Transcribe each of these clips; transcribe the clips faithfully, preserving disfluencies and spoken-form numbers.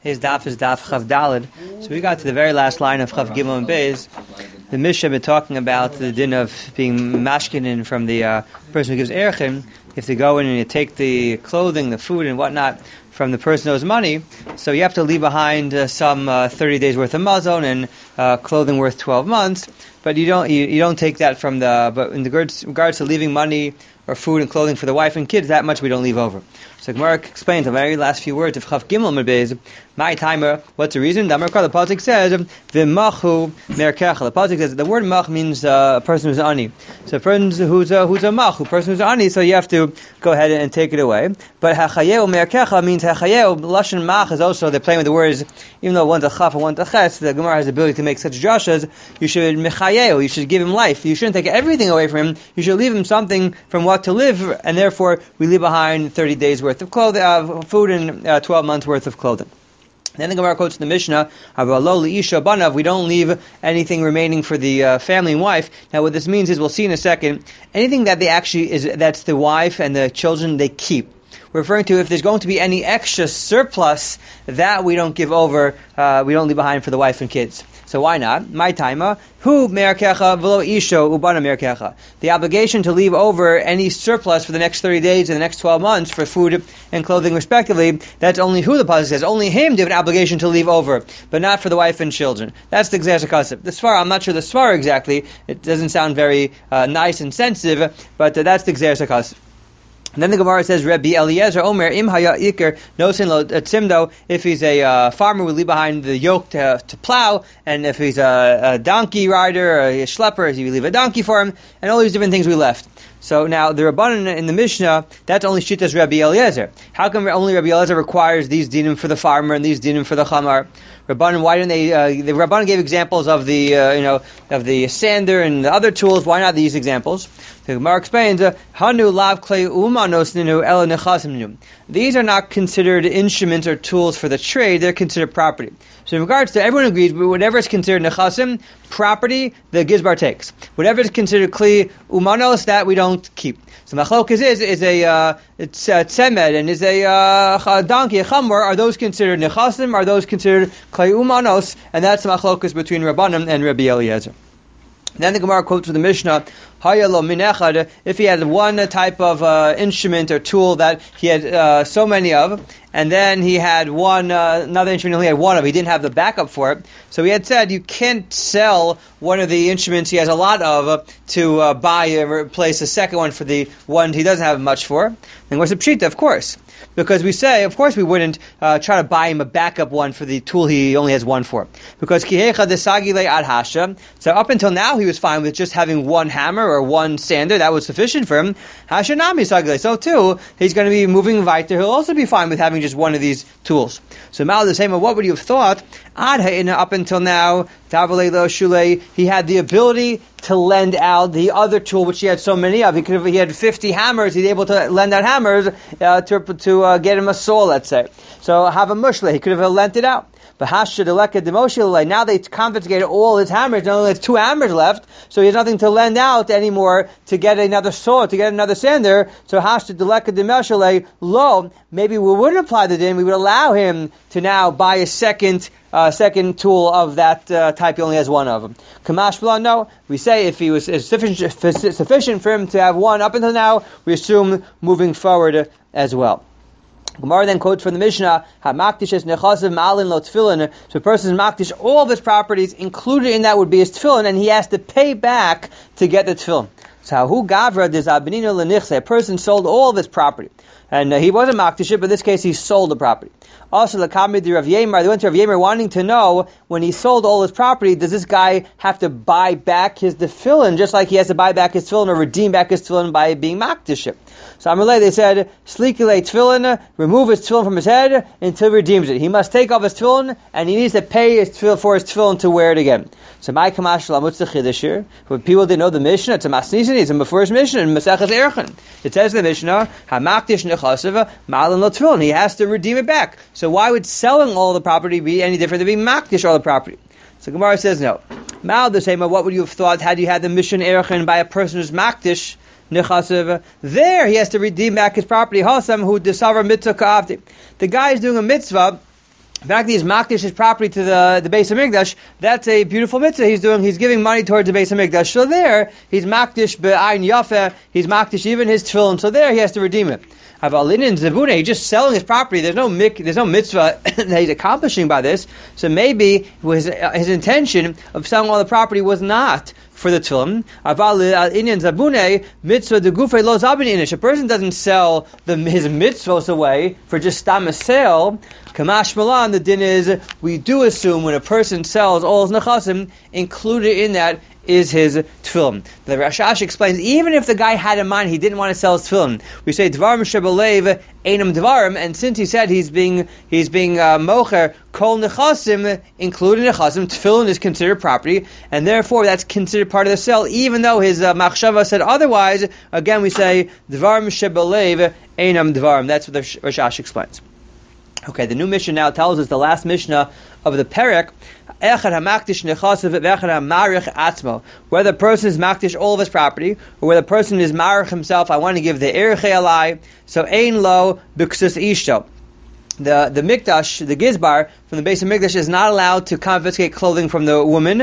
His daf is daf Chav Daled. So we got to the very last line of Chav Gimel and Beis. The Mishnah been talking about the din of being mashkinin from the uh, person who gives erchin. If they go in and you take the clothing, the food, and whatnot from the person who owes money, so you have to leave behind uh, some uh, thirty days worth of mazon and uh, clothing worth twelve months. But you don't you, you don't take that from the. But in regards, regards to leaving money or food and clothing for the wife and kids, that much we don't leave over. So Gemara explains the very last few words of Chav Gimel Mebez. My timer. What's the reason? The pasuk says v'machu merkecha. The pasuk says the word mach means uh, a person who's ani. So a person who's a, who's a mach, a person who's ani. So you have to go ahead and take it away. But hachayeu merkecha means hachayeu. Lashon mach is also they're playing with the words. Even though one's a chaf and one's a ches, the Gemara has the ability to make such drashas. You should mechayeu. You should give him life. You shouldn't take everything away from him. You should leave him something from what to live, and therefore we leave behind thirty days worth of clothing, uh, food, and uh, twelve months worth of clothing. Then the Gemara quotes the Mishnah, we don't leave anything remaining for the uh, family and wife. Now what this means is, we'll see in a second, anything that they actually, is that's the wife and the children, they keep. We're referring to if there's going to be any extra surplus, that we don't give over, uh, we don't leave behind for the wife and kids. So why not? My timer. Who merkecha v'lo isho ubana merkecha. The obligation to leave over any surplus for the next thirty days and the next twelve months for food and clothing respectively, that's only who the pasuk says. Only him they have an obligation to leave over, but not for the wife and children. That's the Gzeras HaKosef. The Svar, I'm not sure the Svar exactly. It doesn't sound very uh, nice and sensitive, but uh, that's the Gzeras HaKosef. And then the Gemara says, Rabbi Eliezer Omer Im Haya Iker Nosin Lo Tzimdo. If he's a uh, farmer, we leave behind the yoke to, to plow, and if he's a, a donkey rider or a schlepper, we leave a donkey for him, and all these different things we left. So now the Rabbanan in the Mishnah, that's only Shittas Rabbi Eliezer. How come only Rabbi Eliezer requires these dinim for the farmer and these dinim for the chamar? Rabbanan, why didn't they? Uh, the Rabbanan gave examples of the, uh, you know, of the sander and the other tools. Why not these examples? The Gemara explains, Hanu lav klei umanos ninu ela nechasim ninu. These are not considered instruments or tools for the trade; they're considered property. So in regards to, everyone agrees, whatever is considered nechasim, property, the gizbar takes. Whatever is considered klei umanos, that we don't keep. So machlokas is is a uh, it's a tzemed and is a uh, donkey, a chamor. Are those considered nechasim? Are those considered klei umanos? And that's the machlokas between Rabbanim and Rabbi Eliezer. Then the Gemara quotes from the Mishnah, if he had one type of uh, instrument or tool that he had uh, so many of, and then he had one uh, another instrument he only had one of, he didn't have the backup for it. So he had said you can't sell one of the instruments he has a lot of uh, to uh, buy and replace a second one for the one he doesn't have much for. Then what's the pshita? Of course. Because we say, of course we wouldn't uh, try to buy him a backup one for the tool he only has one for. Because kihecha desagile ad hasha. So up until now he was fine with just having one hammer or one sander. That was sufficient for him. Hasha nami sagile. So too, he's going to be moving weiter. He'll also be fine with having just one of these tools. So Mal the same, what would you have thought? Ad ha'ina, up until now, tavalei lo shulei, he had the ability to lend out the other tool which he had so many of. He could have, he had fifty hammers. He's able to lend out hammers uh, to to uh, get him a saw, let's say. So have a mushla. He could have lent it out. But hasha deleka demoshilei. Now they confiscated all his hammers. Now only has two hammers left, so he has nothing to lend out anymore to get another saw, to get another sander. So hasha deleka demoshilei lo. Maybe we wouldn't apply the din. We would allow him to now buy a second. Uh, second tool of that uh, type, he only has one of them. Kamash B'la, no. We say if he was sufficient, sufficient for him to have one up until now, we assume moving forward as well. Gemara then quotes from the Mishnah, "Hamakdish es nechasav ma'alin lo tefillin." So a person's makdish, all of his properties, included in that would be his tefillin, and he has to pay back to get the tefillin. So who gavra des abnina lenichse? A person sold all of his property, and uh, he wasn't makdish, but in this case he sold the property. Also, the Kamid Rav Yemer, they went to Rav Yemer wanting to know, when he sold all his property, does this guy have to buy back his tefillin, just like he has to buy back his tefillin or redeem back his tefillin by being makdish? So Amalei, they said, Slikile tefillin, remove his tefillin from his head until he redeems it. He must take off his tefillin, and he needs to pay his tefillin for his tefillin to wear it again. So my kamash lam, what's the chiddush here? When people didn't know the Mishnah, it's a masnisin, it's a before Mishnah in Masechas Erchin. It says in the Mishnah, Hamakdish nechasav ma'alin lo tefillin. He has to redeem it back. So why would selling all the property be any different than being makdish all the property? So Gemara says no. Mal the same. What would you have thought had you had the mission erchin by a person who's makdish nechasav? There he has to redeem back his property. Hasam who desavar mitzvah ka'avdi. The guy is doing a mitzvah The fact that he's makdish his property to the the Beis Hamikdash, that's a beautiful mitzvah he's doing. He's giving money towards the Beis Hamikdash. So there, he's makdish be'ayin yafeh. He's makdish even his tefillin. So there, he has to redeem it. Avalinin Zebune, he's just selling his property. There's no mik, there's no mitzvah that he's accomplishing by this. So maybe his, his intention of selling all the property was not for the tefillin. Aval inyan Zabune mitzvah de gufei lo zabin inish. A person doesn't sell the, his mitzvahs away for just stam a sale. Kamash Malan, the din is we do assume when a person sells all his nechasim, included in that is his tefillin. The Rashash explains, even if the guy had in mind he didn't want to sell his tefillin, we say dvarim shebelev einam dvarim, and since he said he's being he's being uh, mocher kol nechasim, including nechasim, tefillin is considered property, and therefore that's considered part of the sale, even though his uh, machshava said otherwise. Again, we say dvarim shebelev einam dvarim. That's what the Rashash explains. Okay, the new Mishnah now tells us the last Mishnah of the Perek. Whether the person is makdish all of his property, or whether the person is marich himself, I want to give the erche alai. So ein lo b'ksus ishto. The the mikdash, the gizbar from the Beis Hamikdash is not allowed to confiscate clothing from the woman,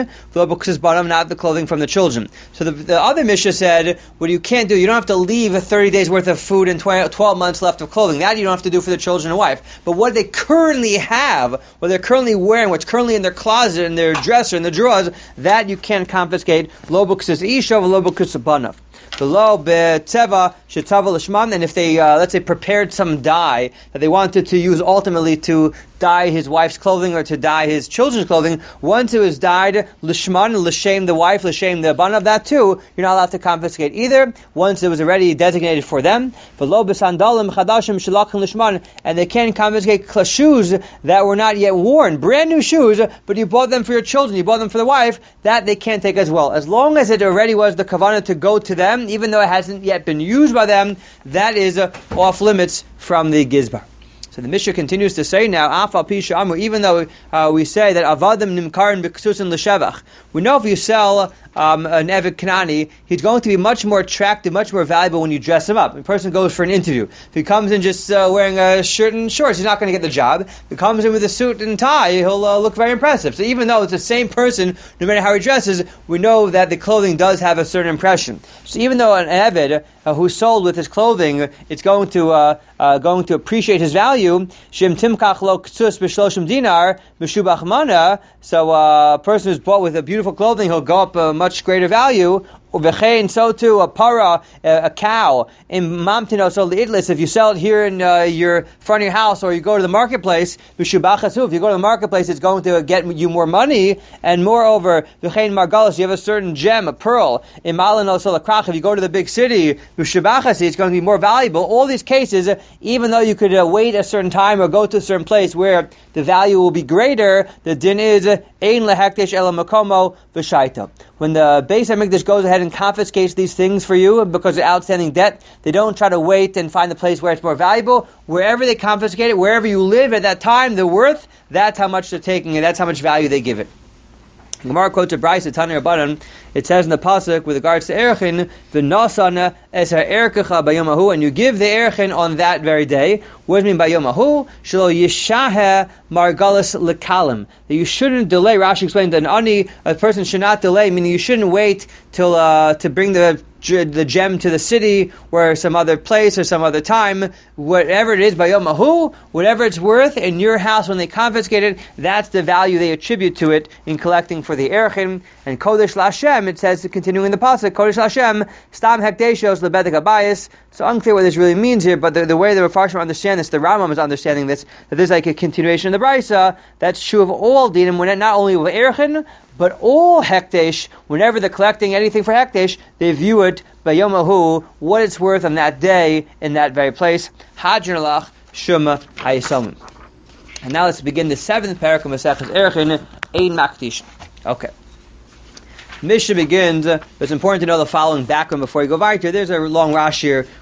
not the clothing from the children. So the, the other Mishnah said, what you can't do, you don't have to leave thirty days worth of food and twelve months left of clothing. That you don't have to do for the children and wife. But what they currently have, what they're currently wearing, what's currently in their closet, in their dresser, in the drawers, that you can't confiscate. Lo b'ksus isha, lo b'ksus banav. Below be'teva shetava l'shman, and if they, uh, let's say, prepared some dye that they wanted to use ultimately to dye his wife's clothing or to dye his children's clothing, once it was dyed l'shman, l'shem the wife, l'shem the banav, that too, you're not allowed to confiscate either, once it was already designated for them. Below be'sandalim chadashim shelachim l'shman, and they can't confiscate shoes that were not yet worn, brand new shoes, but you bought them for your children, you bought them for the wife, that they can't take as well. As long as it already was the kavanah to go to them, even though it hasn't yet been used by them, that is uh, off limits from the gizbar. So the Mishnah continues to say now, Afal Pisha Amu, even though uh, we say that Avadim Nimkarin B'Ksusin L'Shevach, we know if you sell um, an Eved Kanani, he's going to be much more attractive, much more valuable when you dress him up. A person goes for an interview. If he comes in just uh, wearing a shirt and shorts, he's not going to get the job. If he comes in with a suit and tie, he'll uh, look very impressive. So even though it's the same person, no matter how he dresses, we know that the clothing does have a certain impression. So even though an Eved uh, who's sold with his clothing, it's going to uh, uh, going to appreciate his value. Shem timkach lo k'tzus b'shloshim dinar meshubach mana. So uh, a person who's bought with a beautiful clothing, he'll go up a much greater value. Uvechein, so too a para, a, a cow. In mamtino, so leidlis. If you sell it here in uh, your front of your house, or you go to the marketplace, mishubachasu. If you go to the marketplace, it's going to get you more money. And moreover, uvechein margalos, you have a certain gem, a pearl. In malano, so krach. If you go to the big city, mishubachasi, it's going to be more valuable. All these cases, even though you could uh, wait a certain time or go to a certain place where the value will be greater, the din is ein lehekdesh ela makomo v'shaita. When the Beis Hamikdash goes ahead and confiscates these things for you because of outstanding debt, they don't try to wait and find the place where it's more valuable. Wherever they confiscate it, wherever you live at that time, the worth, that's how much they're taking and that's how much value they give it. Gemara quotes a Brisa, Tanya Rabbanan. It says in the pasuk with regards to erchin, v'nosana es ha'erkecha bayomahu, and you give the erchin on that very day. What does it mean by yomahu? Shelo yishahe margalas lekalim. That you shouldn't delay. Rashi explained that an ani, a person should not delay, meaning you shouldn't wait till uh, to bring the the gem to the city or some other place or some other time. Whatever it is, by yomahu, whatever it's worth in your house when they confiscate it, that's the value they attribute to it in collecting for the erchin. And kodesh lashem, it says, continuing in the pasuk, kodesh lashem stam hekdeshos lebedek abayis. So unclear what this really means here, but the, the way the Mepharshim understand this, the Rambam is understanding this, that there's like a continuation of the Brisa. That's true of all dinim, when not only with erchin, but all hekdesh, whenever they're collecting anything for hekdesh, they view it by yomahu, what it's worth on that day in that very place. Hadran alach shuma hayisamim. And now let's begin the seventh parak of Maseches Erchin, ein makdish. Okay. Mishnah begins, uh, it's important to know the following background before you go right here. There's a long Rashi here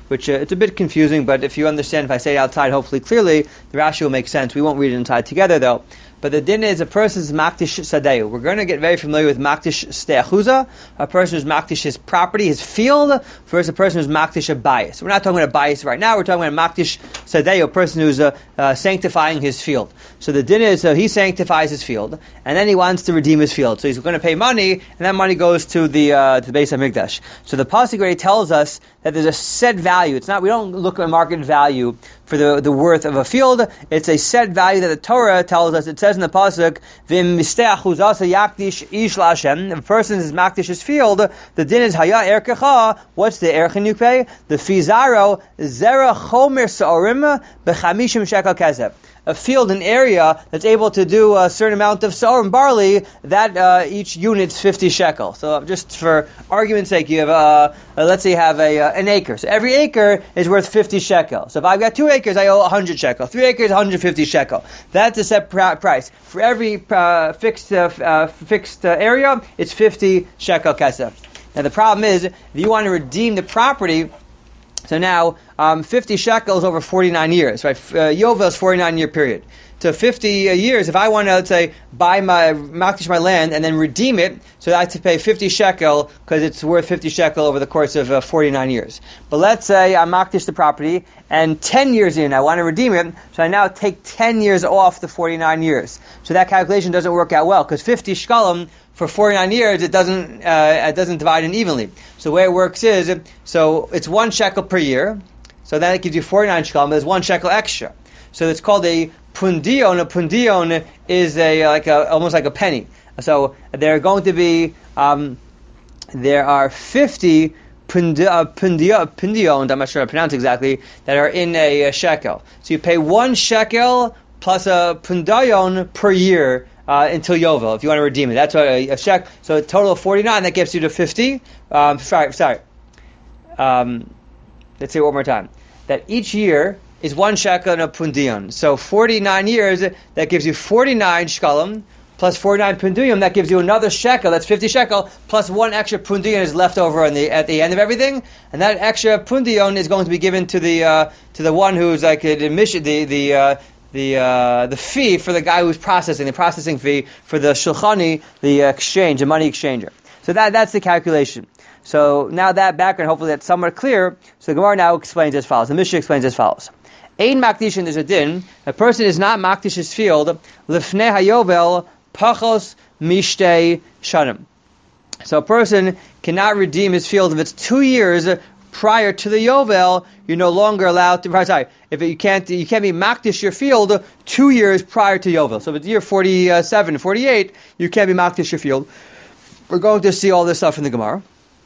which uh, it's a bit confusing, but if you understand, if I say it outside, hopefully clearly, the Rashi will make sense. We won't read it inside together, though. But the din is a person's makdish sadeu. We're going to get very familiar with makdish steachuza, a person who's makdish his property, his field, versus a person who's makdish a bias. We're not talking about a bias right now. We're talking about makdish sadeu, a person who's uh, uh, sanctifying his field. So the din is uh, he sanctifies his field, and then he wants to redeem his field. So he's going to pay money, and that money goes to the uh, to the Beis Hamikdash. So the pasuk already tells us that there's a set value. It's not we don't look at market value for the the worth of a field. It's a set value that the Torah tells us. It says in the pasuk, "Vim misteach asa yakdish ish laHashem." If a person is makdish his field, the din is haya erkecha. What's the erchen you pay? The fizaro zera chomer saorim bechamishim shekel kesef. A field, an area that's able to do a certain amount of saorim barley, that uh, each unit's fifty shekel. So just for argument's sake, you have uh, uh, let's say you have a uh, an acre. So every acre is worth fifty shekel. So if I've got two acres, I owe one hundred shekel. Three acres, one hundred fifty shekel. That's a set pr- price. For every uh, fixed uh, uh, fixed uh, area, it's fifty shekel kesef. Now the problem is, if you want to redeem the property, so now, um, fifty shekels over forty-nine years, right? Uh, Yovel's forty-nine year period. So fifty uh, years, if I want to, let's say, buy my, makdish my land and then redeem it, so I have to pay fifty shekel because it's worth fifty shekel over the course of uh, forty-nine years. But let's say I makdish the property and ten years in, I want to redeem it, so I now take ten years off the forty-nine years. So that calculation doesn't work out well because fifty shekalim for forty-nine years, it doesn't uh, it doesn't divide in evenly. So the way it works is, so it's one shekel per year, so then it gives you forty-nine shekalim, but there's one shekel extra. So it's called a pundion. A pundion is a like a almost like a penny. So there are going to be um, there are fifty pundi, uh, pundio, pundion, I'm not sure how to pronounce exactly, that are in a, a shekel. So you pay one shekel plus a pundion per year. Uh, until Yovel, if you want to redeem it. That's what a, a shek. So a total of forty-nine, that gets you to fifty. Um, sorry, sorry. Um, let's say it one more time. That each year is one shekel and a pundion. So forty-nine years, that gives you forty-nine shekalim, plus forty-nine pundion, that gives you another shekel, that's fifty shekel, plus one extra pundion is left over on the, at the end of everything, and that extra pundion is going to be given to the uh, to the one who's like the admission, the, the uh, the uh, the fee for the guy who's processing, the processing fee for the shulchani, the exchange, the money exchanger. So that that's the calculation. So now that background, hopefully that's somewhat clear. So the Gemara now explains as follows. The Mishnah explains as follows. Ein makdishin, there's a din. A person is not makdish his field. Lifnei hayovel pachos mishtei shanim. So a person cannot redeem his field if it's two years prior to the Yovel. You're no longer allowed to. Sorry, if you can't, you can't be makdish your field two years prior to Yovel. So if it's year forty-seven, forty-eight, you can't be makdish your field. We're going to see all this stuff in the Gemara.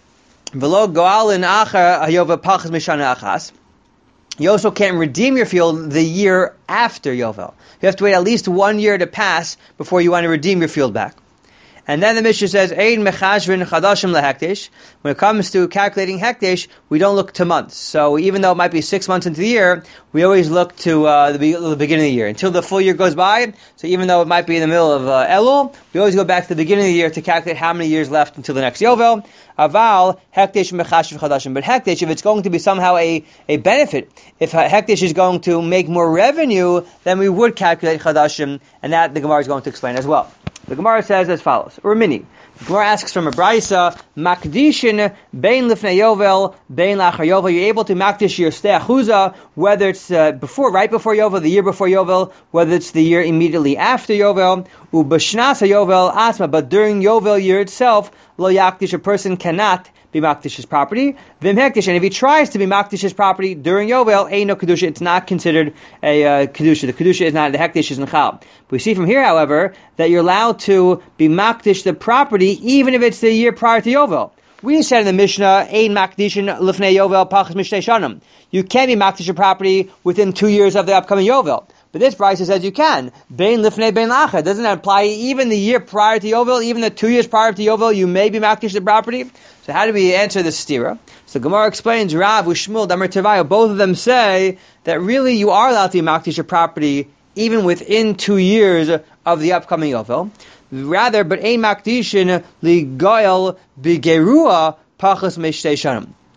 V'lo goalin acher hayovel pachas mishana achas. You also can't redeem your field the year after Yovel. You have to wait at least one year to pass before you want to redeem your field back. And then the Mishnah says, Ein mechashvin chadashim lehekdesh. When it comes to calculating hekdesh, we don't look to months. So even though it might be six months into the year, we always look to uh, the, be- the beginning of the year until the full year goes by. So even though it might be in the middle of uh, Elul, we always go back to the beginning of the year to calculate how many years left until the next Yovel. Aval hekdesh mechashvin chadashim. But hekdesh, if it's going to be somehow a, a benefit, if hekdesh is going to make more revenue, then we would calculate chadashim, and that the Gemara is going to explain as well. The Gemara says as follows. Urmini. The Gemara asks from a brisa, Makdishin bein lifnei Yovel, bein lachar Yovel. You're able to makdish your steachuza, whether it's uh, before, right before Yovel, the year before Yovel, whether it's the year immediately after Yovel, ubashnas Yovel asma. But during Yovel year itself, lo yakdish, a person cannot be makdish his property. Vim hekdish, and if he tries to be makdish his property during Yovel, ain't no kedusha. It's not considered a uh, kedusha. The kedusha is not, the hekdish is nechal. But we see from here, however, that you're allowed to be makdish the property even if it's the year prior to Yovel. We said in the Mishnah, ein makdishin lifnei Yovel pachas mishtei shanim. You can be makdish your property within two years of the upcoming Yovel. But this brisa says you can. Bein lifnei bein lacher. Doesn't that apply even the year prior to Yovel, even the two years prior to Yovel, you may be makdish the property? So how do we answer this stira? So Gemara explains, Rav, Ushmul, Damar Tevayo, both of them say that really you are allowed to be makdish your property even within two years of the upcoming Yovel. Rather, but ein makdishin li goyel bigerua pachas mishtei shanim.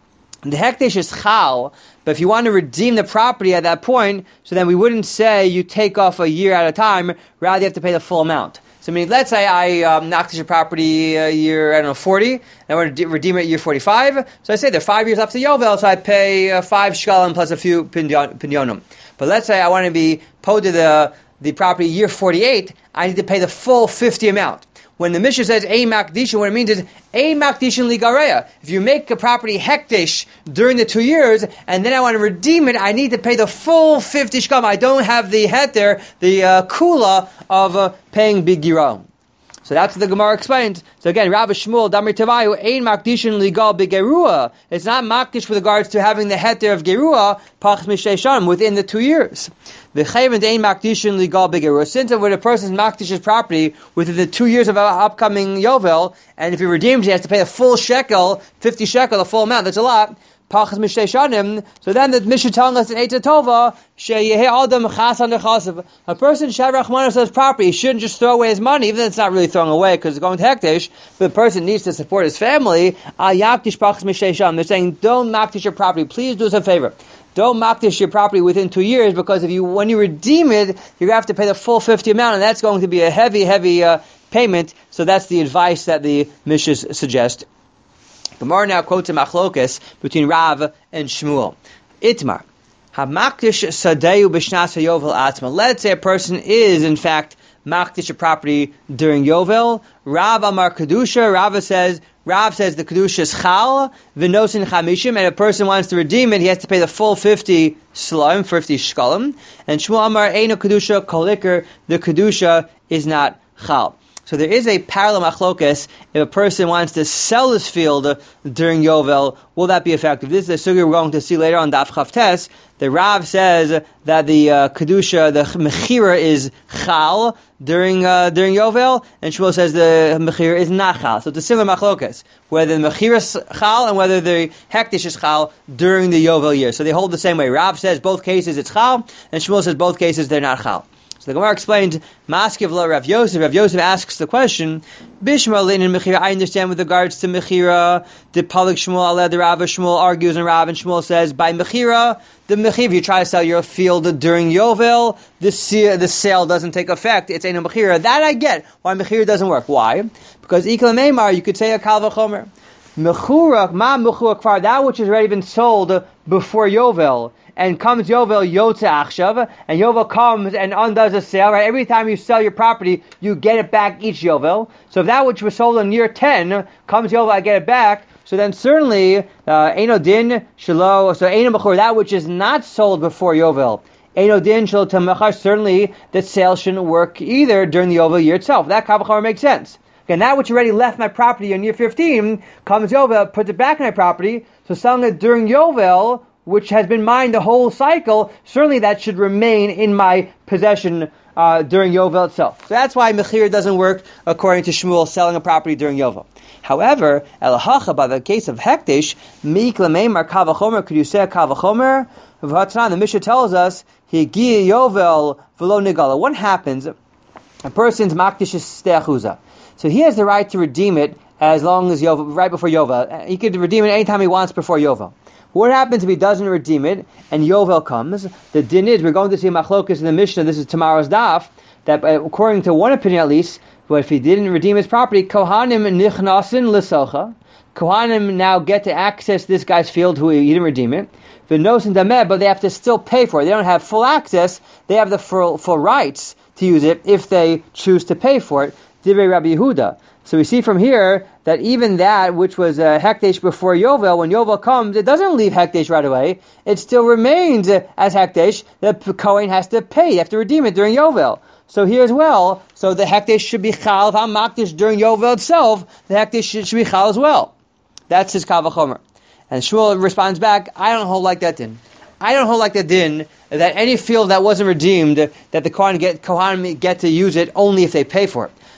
The hekdesh is chal, but if you want to redeem the property at that point, so then we wouldn't say you take off a year at a time, rather you have to pay the full amount. So I mean, let's say I um, knocked your property a year, I don't know, forty, and I want to de- redeem it at year forty-five, so I say there are five years left to Yovel, so I pay uh, five shkalim plus a few pinyon- pinyonim. But let's say I want to be paid to the, the property year forty-eight, I need to pay the full fifty amount. When the Mishnah says a makdishin, what it means is a makdishin ligareya. If you make a property hekdesh during the two years, and then I want to redeem it, I need to pay the full fifty shkam. I don't have the heter, the uh, kula of uh, paying big giron. So that's what the Gemara explains. So again, Rabbi Shmuel, Damri Tavayu, ein makdishin ligal begerua. It's not makdish with regards to having the heter of gerua, pach mishnei shanam, within the two years. The chayvent ein makdishin ligal begerua. Since when a person's makdish his property within the two years of our upcoming Yovel, and if he redeems, he has to pay the full shekel, fifty shekel, the full amount. That's a lot. Pachas mishnei shanim. So then the Mishnah telling us in Eitz Tova, sheyehei adam chasan dechasav. A person shavrach manos his property, he shouldn't just throw away his money, even though it's not really throwing away because it's going to hekdesh. But the person needs to support his family. Al yakdish pachas mishnei shanim. They're saying, don't makdish your property. Please do us a favor. Don't makdish your property within two years because if you, when you redeem it, you're going to have to pay the full fifty amount, and that's going to be a heavy, heavy uh, payment. So that's the advice that the Mishnah suggests. Gemara now quotes a machlokas between Rav and Shmuel. Itmar, hamakdish sadeu b'shnas hayovel atzma. Let's say a person is in fact makdish a property during Yovel. Rav amar kedusha. Rav says Rav says the kedusha is chal v'nosin chamishim, and a person wants to redeem it, he has to pay the full fifty shlaim, fifty shkalim. And Shmuel amar eino kedusha kolikar. The kedusha is not chal. So there is a parallel machlokas. If a person wants to sell his field uh, during Yovel, will that be effective? This is a sugya we're going to see later on Daf Chavtes. The Rav says that the uh, kedusha, the mechira is chal during uh, during Yovel, and Shmuel says the mechira is not chal. So it's a similar machlokas, whether the mechira is chal and whether the hektish is chal during the Yovel year. So they hold the same way. Rav says both cases it's chal, and Shmuel says both cases they're not chal. So the Gemara explains, Maskiv lo Rav Yosef. Rav Yosef asks the question, Bishma lin and Mechira. I understand with regards to Mechira, the Palik Shmuel, Aleh, the Rav Shmuel argues, and Rav and Shmuel says, by Mechira, the Mechira, if you try to sell your field during Yovel, the, se- the sale doesn't take effect. It's Eino Mechira. That I get. Why Mechira doesn't work. Why? Because Ikla Meimar, you could say a Kal V'chomer. Mechura, Ma Mechura Kfar, that which has already been sold before Yovel, and comes Yovel Yotze Achshav, and Yovel comes and undoes a sale, right? Every time you sell your property, you get it back each Yovel. So if that which was sold in year ten comes Yovel, I get it back. So then certainly, Eino Din Shelo, so Eino Mechur, that which is not sold before Yovel, Eino Din Shelo Tamachar, certainly that sale shouldn't work either during the Yovel year itself. That Kavachar makes sense. Again, that which already left my property in year fifteen comes Yovel, puts it back in my property, so selling it during Yovel, which has been mine the whole cycle, certainly that should remain in my possession uh, during Yovel itself. So that's why Mechir doesn't work according to Shmuel, selling a property during Yovel. However, El Hacha, by the case of Hektish, Meik Lameimar Kavachomer, could you say a Kavachomer? The Mishnah tells us, Higi Yovel V'lo Nigala. What happens? A person's Makdish is Steachuza. So he has the right to redeem it as long as Yovel, right before Yovel. He could redeem it anytime he wants before Yovel. What happens if he doesn't redeem it and Yovel comes? The din is, we're going to see Machlokas in the Mishnah, this is tomorrow's daf, that according to one opinion at least, but if he didn't redeem his property, Kohanim nichnasin l'socha, Kohanim now get to access this guy's field who he didn't redeem it, v'nosin dameh, but they have to still pay for it. They don't have full access, they have the full, full rights to use it if they choose to pay for it. Divrei Rabbi Yehuda. So we see from here that even that which was a hekdesh before Yovel, when Yovel comes, it doesn't leave hekdesh right away. It still remains as hekdesh. The Kohen has to pay. You have to redeem it during Yovel. So here as well, so the hekdesh should be chal. If I'm makdish during Yovel itself, the hekdesh should, should be chal as well. That's his kavachomer. And Shmuel responds back, I don't hold like that din. I don't hold like that din, that any field that wasn't redeemed, that the Kohen get, Kohen get to use it only if they pay for it.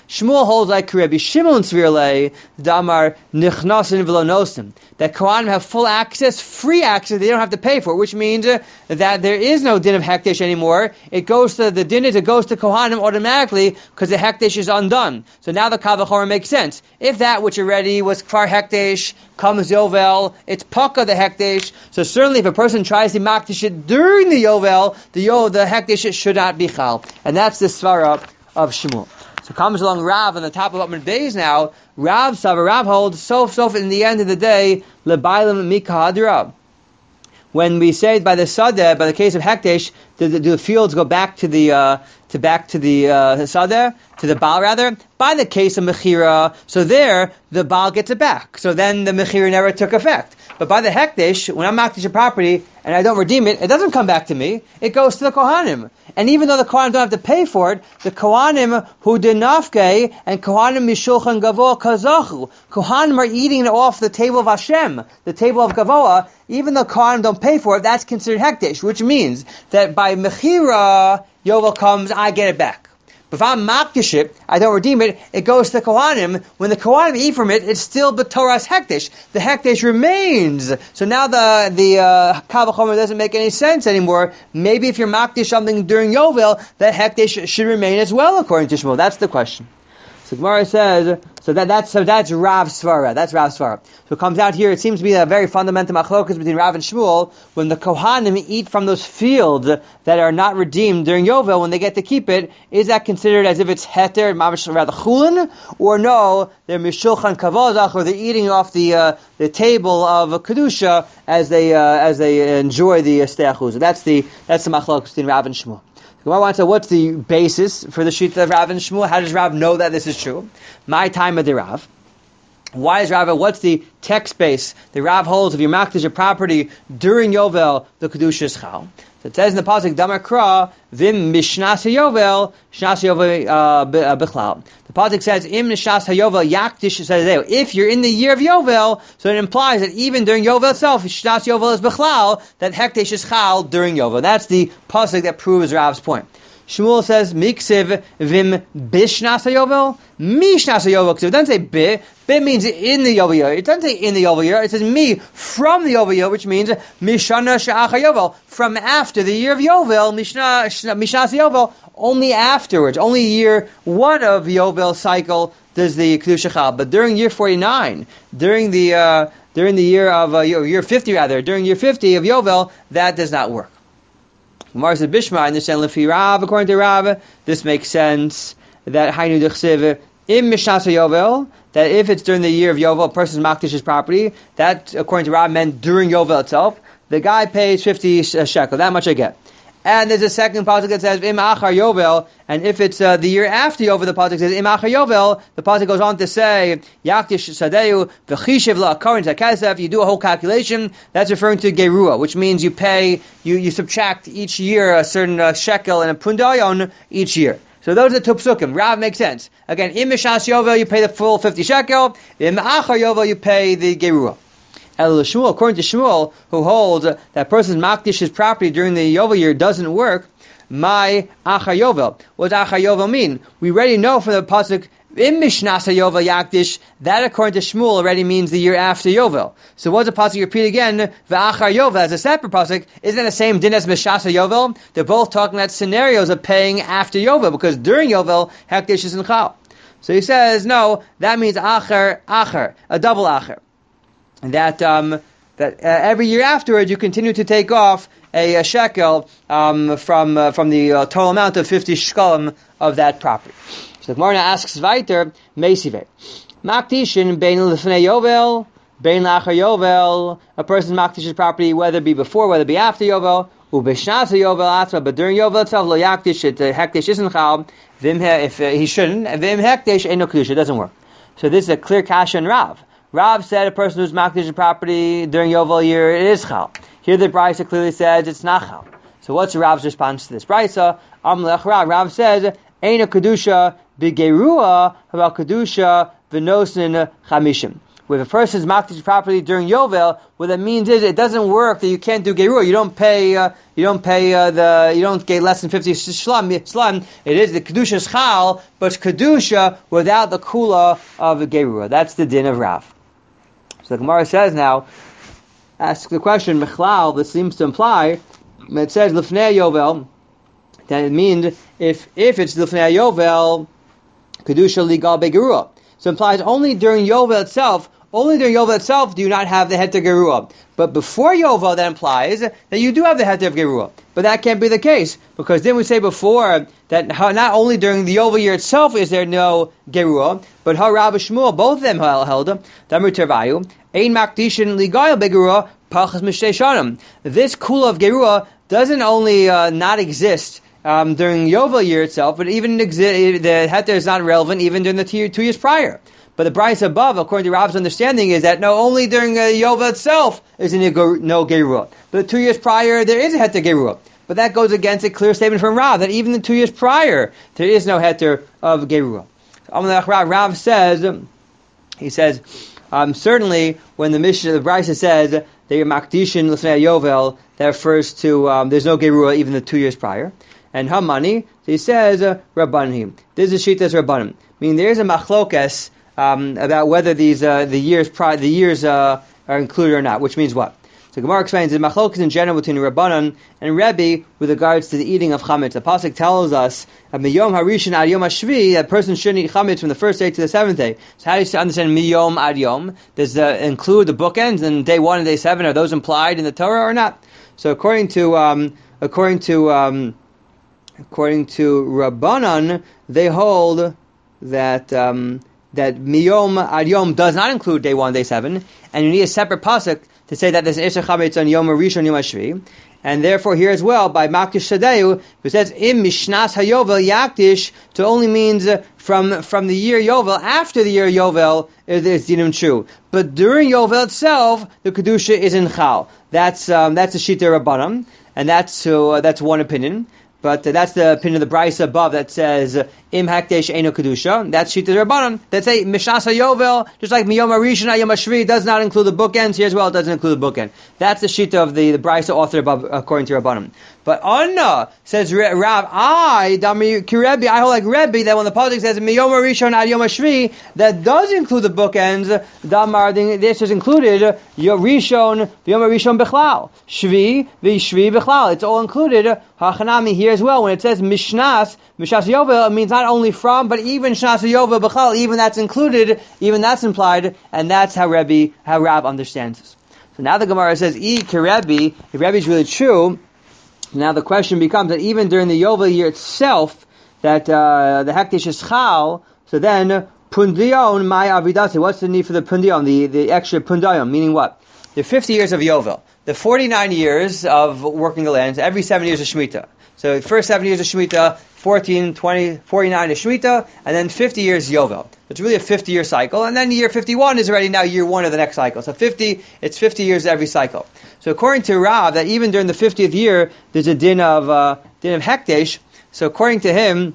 Shmuel holds like Rabbi Shimon Tzvirle, Damar Nichnasin V'lo Nosim, that Kohanim have full access, free access, they don't have to pay for it, which means uh, that there is no din of hekdesh anymore. It goes to, the din is it goes to Kohanim automatically because the hekdesh is undone. So now the Kal V'chomer makes sense. If that which already was Kfar Hekdesh comes Yovel, it's Paka the Hekdesh. So certainly if a person tries to makdish it during the Yovel, the Yo, the Hekdesh should not be Chal. And that's the Svara of Shmuel. So comes along Rav on the top of Amud Beis now. Rav Sava, Rav holds, sof sof in the end of the day, Lebailim Mikahadra. When we say by the Sadeh, by the case of Hekdesh, do the, do the fields go back to the uh, to back to the uh, Sadeh, to the Baal rather? By the case of Mechira, so there the Baal gets it back. So then the Mechira never took effect. But by the Hekdesh, when I'm makdish a property and I don't redeem it, it doesn't come back to me. It goes to the Kohanim. And even though the Kohanim don't have to pay for it, the Kohanim who dinafke and Kohanim mishulchan gavoa kazachu, Kohanim are eating it off the table of Hashem, the table of Gavoa. Even though Kohanim don't pay for it, that's considered Hekdesh, which means that by Mechira, Yovel comes, I get it back. But if I'm makdish it, I don't redeem it, it goes to the Kohanim. When the Kohanim eat from it, it's still b'toras hekdesh. The hekdesh remains. So now the the uh, Kal V'chomer doesn't make any sense anymore. Maybe if you're makdish something during Yovel, that hekdesh should remain as well, according to Shmuel. That's the question. So Gemara says, so that that's so that's Rav Svara. That's Rav Svara. So it comes out here. It seems to be a very fundamental machlokas between Rav and Shmuel. When the Kohanim eat from those fields that are not redeemed during Yovel, when they get to keep it, is that considered as if it's heter, mamash rather chulin, or no? They're mishulchan kavozach, or they're eating off the uh, the table of kedusha as they uh, as they enjoy the uh, steachuz. That's the that's the machlokas between Rav and Shmuel. I want to know what's the basis for the shita of Rav and Shmuel? How does Rav know that this is true? My time of the Rav. Why is Rav? What's the text base? The Rav holds if you makdish a property during Yovel, the kedusha is chal. So it says in the pasuk Damar Kra Vim Mishnas Yovel Shnas Yovel Bichlal. The pasuk says Im Mishnas Yovel Yakdish Sadeu. If you're in the year of Yovel, so it implies that even during Yovel itself, Shnas Yovel is Bichlal, that Hekdesh is chal during Yovel. That's the pasuk that proves Rav's point. Shmuel says, Miksiv vim bishnas hayovel, mishnas hayovel. Because it doesn't say bi, bi means in the yovel year. It doesn't say in the yovel year. It says mi, from the yovel year, which means mishana she'ach hayovel, from after the year of yovel, mishna, mishnas hayovel, only afterwards, only year one of yovel cycle does the kedusha chal. But during year forty-nine, during the uh, during the year of uh, year fifty rather, during year fifty of yovel, that does not work. Gemara said, Bishma, I understand Lefi Rav, according to Rav, this makes sense, that Hainu Dechsev, im Mishnas Yovel, that if it's during the year of Yovel, a person's makdish his property, that, according to Rav, meant during Yovel itself, the guy pays fifty shekel, that much I get. And there's a second pasuk that says Im Achar Yovel, and if it's uh, the year after Yovel, the pasuk says Im Achar Yovel. The pasuk goes on to say Yakdish Sadeu v'chishev la'akarin takasef. You do a whole calculation. That's referring to Gerua, which means you pay, you, you subtract each year a certain uh, shekel and a pundayon each year. So those are the two psukim. Rav makes sense. Again, Im Mishnas Yovel, you pay the full fifty shekel. Im Achar Yovel, you pay the Gerua. Shmuel, according to Shmuel, who holds uh, that person's makdish his property during the Yovel year doesn't work, my Achar Yovel. What does Achar Yovel mean? We already know from the pasuk in Mishnas Yovel Yakdish that according to Shmuel already means the year after Yovel. So what does the pasuk repeat again? V'achar Yovel as a separate pasuk. Isn't that the same din as Mishnas Yovel? They're both talking about scenarios of paying after Yovel because during Yovel Hekdesh is in chal. So he says no, that means Achar Achar, a double Achar. That um, that uh, every year afterwards you continue to take off a, a shekel um, from uh, from the uh, total amount of fifty shekalim of that property. So the Gemara asks weiter, Meisive, Maktishin bein lefnei Yovel, bein lachar Yovel. A person's maktishes property, whether it be before, whether it be after Yovel, ubishnas Yovel atzma, but during Yovel itself, lo yakdish it hekdesh isn't chal. Vim if uh, he shouldn't, vim hekdesh ain't no kedusha. It doesn't work. So this is a clear kasha and Rav. Rav said a person who's makdish property during Yovel year, it is chal. Here the Brisa clearly says it's not chal. So what's Rav's response to this Brisa? Amlech Rav. Rav says, ain't a kedusha b'gerua about kedusha v'nosin chamishim. If a person's makdish property during Yovel, what that means is it doesn't work that you can't do gerua. You don't pay. Uh, you don't pay uh, the. You don't get less than fifty shlam. Shlam. It is the kedusha schal, but it's kedusha without the kula of the gerua. That's the din of Rav. So the Gemara says now, asks the question, Mechlal, this seems to imply, it says Lifnei Yovel, then it means if if it's Lifnei Yovel, Kedusha Ligal Begerua. So it implies only during Yovel itself, only during Yovel itself do you not have the Heter Gerua. But before Yovel, that implies that you do have the Heter of Gerua. But that can't be the case, because didn't we say before that not only during the Yovel year itself is there no Gerua, but Harav Shmuel, both of them held, Damru Tervayu, Ein Makdishin Ligal Begerua, Pachas Mishtei Shanim. This Kula of Gerua doesn't only uh, not exist um, during Yovel year itself, but even exi- the Heter is not relevant even during the two, two years prior. But the Bryce above, according to Rav's understanding, is that no, only during uh, Yovel itself is there no Gerua. But the two years prior, there is a Heter Gerua. But that goes against a clear statement from Rav, that even the two years prior, there is no Heter of Gerua. Rav says, he says, um, certainly when the Mishnah, the Bryce says that you're Makdishin L'fnei Yovel, that refers to, um, there's no Gerua even the two years prior. And Hamani, so he says, uh, Rabbanim. This is Shita's Rabbanim. Meaning there's a machlokes, Um, about whether these uh, the years pri- the years uh, are included or not, which means what? So Gemara explains the machlokas in general between Rabbanan and Rebbe with regards to the eating of chametz. The pasuk tells us miyom harishin ad yom hashvi that a person shouldn't eat chametz from the first day to the seventh day. So how do you understand miyom ad yom? Does uh, include the bookends and day one and day seven? Are those implied in the Torah or not? So according to um, according to um, according to Rabbanan, they hold that. Um, that miyom ad yom does not include day one, day seven, and you need a separate pasuk to say that there's an isha chametz on yom rishon yom hashvi, and therefore here as well by makdish shadeu, it says im mishnas hayovel yakdish, to only means uh, from from the year yovel, after the year yovel is, is dinim true, but during yovel itself the kedusha is in chal. That's um, that's a shita rabbanim, and that's uh, that's one opinion. But uh, that's the opinion of the Bryce above that says Im Hakdesh Eino Kedusha. That's Shita Rabbanan. That say Mishnas HaYovel, just like Miyom HaRishon Yom HaShvi does not include the bookends. Here as well, it doesn't include the bookend. That's the Shita of the the Bryce author above, according to Rabbanan. But Anna says Rav, I Dami Kirebi, I hold like Rebbe that when the pasuk says Miyom HaRishon Ad Yom HaShvi, that does include the bookends. Damar, this is included Rishon Yom HaRishon Bechlal, Shvi V'Shvi Bechlal. It's all included. Hachanami here as well. When it says Mishnas, Mishnas Yovel, it means not only from, but even Shnas Yovel B'chal, even that's included, even that's implied, and that's how Rebbe, how Rav understands this. So now the Gemara says, E Kerebbe, if Rebbe is really true, now the question becomes that even during the Yovel year itself, that uh, the Hektish is Chal, so then, Pundion, my Avidasi, what's the need for the Pundion, the, the extra Pundion, meaning what? There are fifty years of Yovel. The forty-nine years of working the lands, every seven years of Shemitah. So the first seven years of Shemitah, fourteen, twenty, forty-nine is Shemitah, and then fifty years Yovel. It's really a fifty-year cycle, and then year fifty-one is already now year one of the next cycle. So fifty, it's fifty years every cycle. So according to Rav, that even during the fiftieth year, there's a din of uh, din of Hekdesh. So according to him,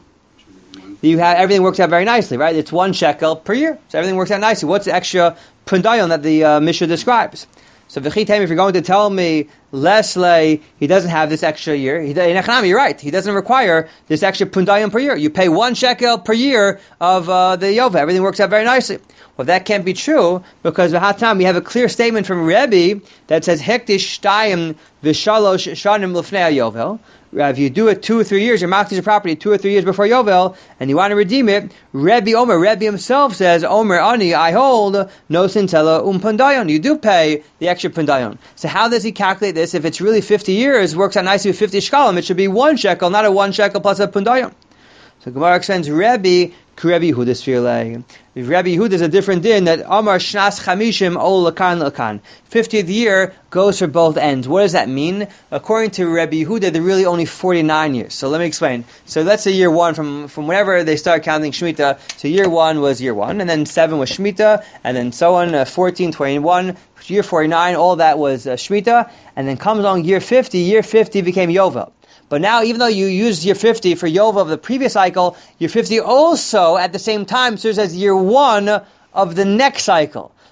you have everything works out very nicely, right? It's one shekel per year, so everything works out nicely. What's the extra pundayon that the uh, Mishnah describes? So v'chitem, if you're going to tell me Leslie, he doesn't have this extra year, he, in Echanami, you're right, he doesn't require this extra pundayim per year. You pay one shekel per year of uh, the Yovel. Everything works out very nicely. Well, that can't be true, because v'hatam, we have a clear statement from Rebbe that says hektish shtayim v'shalosh shanim l'fnei Yovel. If you do it two or three years, you're makdish your property two or three years before Yovel, and you want to redeem it, Rebbe Omer, Rebbe himself says, Omer Ani, I hold, no sintela um pundayon. You do pay the extra pundayon. So how does he calculate this? If it's really fifty years, works out nicely with fifty shkalim, it should be one shekel, not a one shekel plus a pundayon. So Gemara explains, Rebbe, Rebbe Yehuda Sfirlei. Rebbe Yehuda is a different din that Amar Shnas Chamishim Ol Lakan Lakan. fiftieth year goes for both ends. What does that mean? According to Rebbe Yehuda, they're really only forty-nine years. So let me explain. So let's say year one, from, from whenever they start counting Shemitah, so year one was year one, and then seven was Shemitah, and then so on, uh, fourteen, twenty-one, year forty-nine, all that was uh, Shemitah, and then comes along year fifty, year fifty became Yovel. But now, even though you used year fifty for Yovel of the previous cycle, year fifty also, at the same time, serves as year one of the next cycle.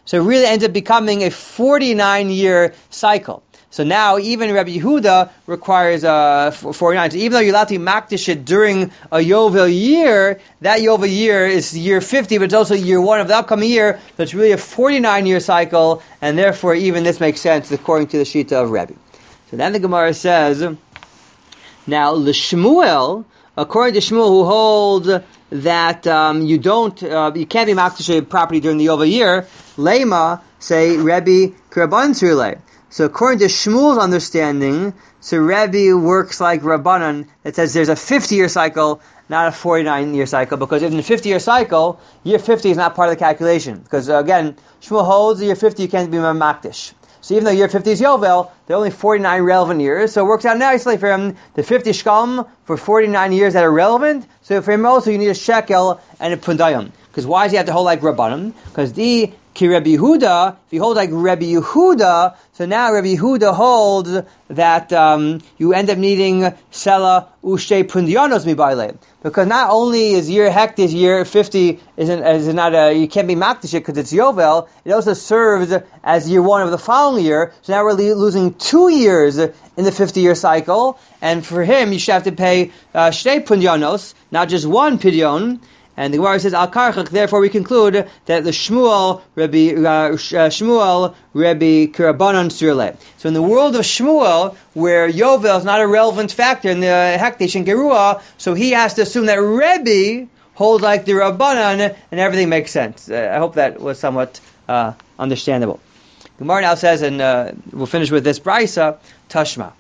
So it really ends up becoming a forty-nine year cycle. So now even Rabbi Yehuda requires uh, forty-nine. So even though you're allowed to be makdish it during a Yovel year, that Yovel year is year fifty, but it's also year one of the upcoming year. So it's really a forty-nine year cycle, and therefore even this makes sense according to the Shita of Rabbi. So then the Gemara says, now l'Shmuel, according to Shmuel, who holds that um, you don't, uh, you can't be makdish a property during the Yovel year, Lema, say Rabbi K'Rabbanan Tzurlei. So according to Shmuel's understanding, so Rebbe works like Rabbanan that says there's a fifty year cycle, not a forty-nine year cycle, because in the fifty year cycle, year fifty is not part of the calculation. Because uh, again, Shmuel holds year fifty you can't be makdish. So even though year fifty is Yovel, there are only forty-nine relevant years, so it works out nicely for him. The fifty shkalm for forty-nine years that are relevant, so for him also you need a shekel and a pundayim. Because why does he have to hold like Rabbanan? Because the Ki Rabbi Yehuda, if you hold like Rabbi Yehuda, so now Rabbi Yehuda holds that um, you end up needing Sela Ushe Pundianos Mibaile. Because not only is year hektish, year fifty isn't, is not a, you can't be makdish because it's Yovel, it also serves as year one of the following year, so now we're le- losing two years in the fifty year cycle, and for him you should have to pay uh, Shtei Pundianos, not just one Pidyon. And the Gemara says, Al Karchach, therefore we conclude that the Shmuel, Rabbi, uh, Shmuel, Rabbi K'Rabbanan Tzurlei. So in the world of Shmuel, where Yovel is not a relevant factor in the Hektish and Gerua, so he has to assume that Rebbe holds like the Rabbanan, and everything makes sense. Uh, I hope that was somewhat uh, understandable. The Gemara now says, and uh, we'll finish with this Brisa, Tashma.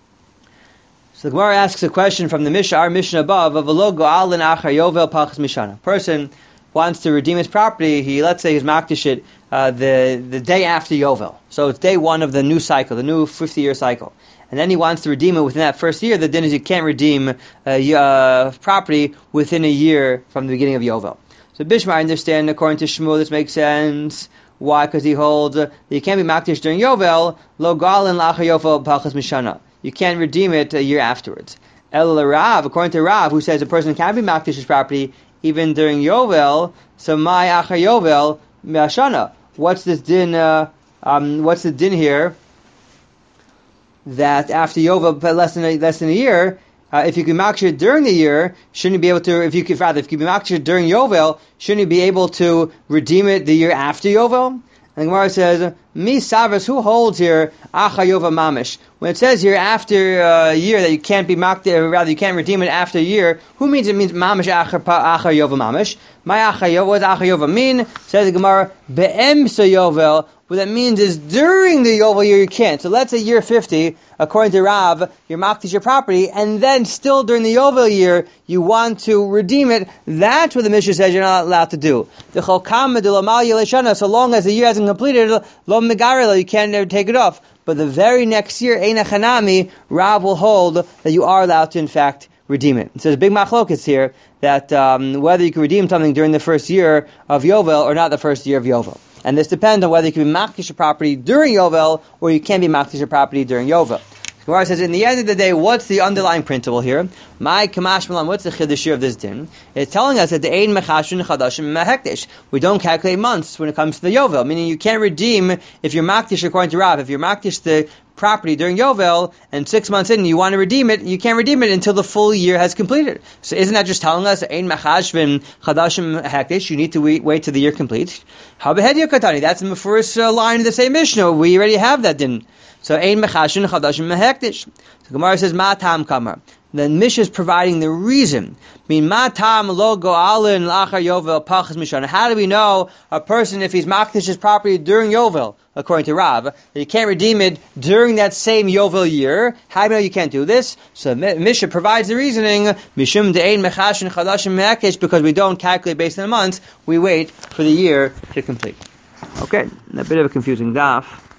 So the Gemara asks a question from the Mishnah, our Mishnah above, of a logo alin achar Yovel pachas mishana. Person wants to redeem his property. He, let's say, he's makdish it uh, the the day after Yovel. So it's day one of the new cycle, the new fifty year cycle. And then he wants to redeem it within that first year. The din is you can't redeem a uh, property within a year from the beginning of Yovel. So Bishma, I understand, according to Shmuel, this makes sense. Why? Because he holds uh, that you can't be makdish during Yovel. Lo galin lachar Yovel pachas mishana. You can't redeem it a year afterwards. El Rav, according to Rav, who says a person can be makdish his property even during Yovel. So my achar Yovel mashana. What's this din? Uh, um, what's the din here? That after Yovel, less than a, less than a year, uh, if you can makdish it during the year, shouldn't you be able to? If you could, rather, if you can makdish it during Yovel, shouldn't you be able to redeem it the year after Yovel? And the Gemara says, Mi Savas, who holds here, Acha Yova Mamish? When it says here after a year that you can't be mocked, or rather you can't redeem it after a year, who means it means Mamish Acha Yova Mamish? My Acha Yova, what does Acha Yova mean? Says the Gemara, Be'emsa Yovel. What that means is during the Yovel year you can't. So let's say year fifty, according to Rav, you're makdish your property, and then still during the Yovel year you want to redeem it. That's what the Mishnah says you're not allowed to do. So long as the year hasn't completed, lo megarela, you can't take it off. But the very next year, Eina Chanami, Rav will hold that you are allowed to in fact redeem it. So there's a big machlokes here that um, whether you can redeem something during the first year of Yovel or not the first year of Yovel. And this depends on whether you can be makdish a property during Yovel or you can be makdish a property during Yovel. Gemara says, in the end of the day, what's the underlying principle here? My kamash malam, what's the chiddush of this din? It's telling us that the ein mechashun chadashim mehektish. We don't calculate months when it comes to the Yovel, meaning you can't redeem if you're makdish according to Rav. If you're makdish the property during Yovel and six months in you want to redeem it, you can't redeem it until the full year has completed. So isn't that just telling us ein mechashvin chadashim mehektish? You need to wait, wait till the year completes. How behedia katani? That's in the first uh, line of the same Mishnah. We already have that din. So ein mechashun chadashim mehektish. So Gemara says ma tam kamar. Then Mishnah is providing the reason. I mean ma tam lo go'alin lachar Yovel pachas mishana. How do we know a person if he's makdish his property during Yovel, according to Rav, that you can't redeem it during that same Yovel year? How do you know you can't do this? So Mishnah provides the reasoning mishum de'ein mechashun chadashim mehektish, because we don't calculate based on the months. We wait for the year to complete. Okay, a bit of a confusing daf.